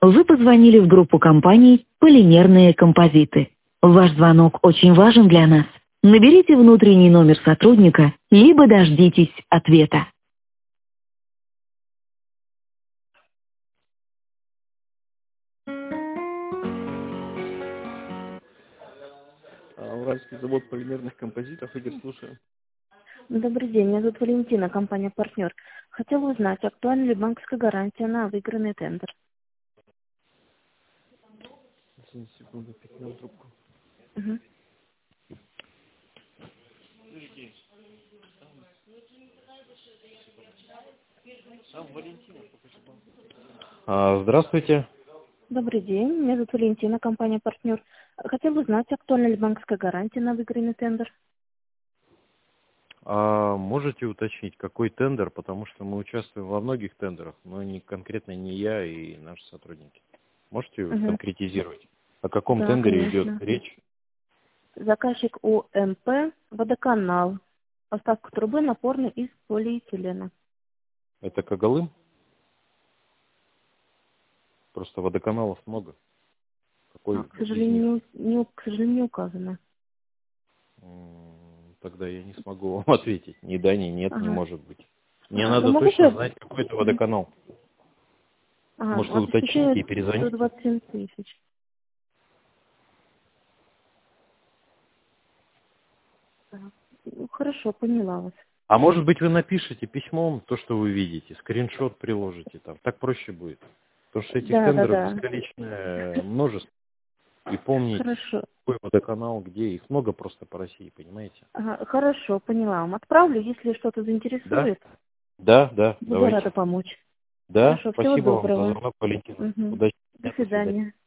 Вы позвонили в группу компаний «Полимерные композиты». Ваш звонок очень важен для нас. Наберите внутренний номер сотрудника, либо дождитесь ответа. Уральский завод полимерных композитов. Игорь, слушаю. Добрый день, меня зовут Валентина, компания «Партнер». Хотела узнать, актуальна ли банковская гарантия на выигранный тендер? Секунду, пикнем трубку. Угу. Здравствуйте. Добрый день, меня зовут Валентина, компания «Партнер». Хотела узнать, актуальна ли банковская гарантия на выигранный тендер? Можете уточнить, какой тендер, потому что мы участвуем во многих тендерах, но конкретно не я и наши сотрудники. Можете конкретизировать, о каком Да, тендере конечно. идет речь? Заказчик ОМП «Водоканал». Поставка трубы напорной из полиэтилена. Это Когалым? Просто водоканалов много. Какой К из них? сожалению, не указано. Тогда я не смогу вам ответить. Ни да, ни нет, не может быть. Мне надо Могу точно я... знать, какой это водоканал. Может, вы уточните и перезвоните? 127 тысяч. Хорошо, поняла вас. А может быть, вы напишите письмом то, что вы видите, скриншот приложите там. Так проще будет. Потому что этих тендеров бесконечное множество. И помнить, Хорошо. какой водоканал, где. Их много просто по России, понимаете? Хорошо, поняла вам. Отправлю, если что-то заинтересует. Да, Буду давайте. рада помочь. Да, Хорошо, всего спасибо вам за доброго. звонок, Валентина. Угу. Удачи. До свидания.